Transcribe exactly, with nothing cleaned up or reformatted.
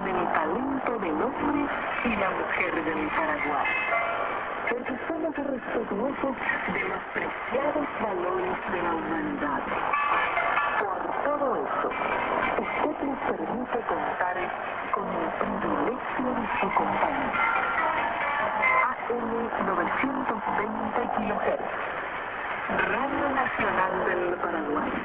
en el talento del hombre y la mujer del Paraguay. Porque somos respetuosos de los preciados valores de la humanidad. Por todo eso, usted nos permite contar con el privilegio de su compañía. A M novecientos veinte kilohertz, Radio Nacional del Paraguay.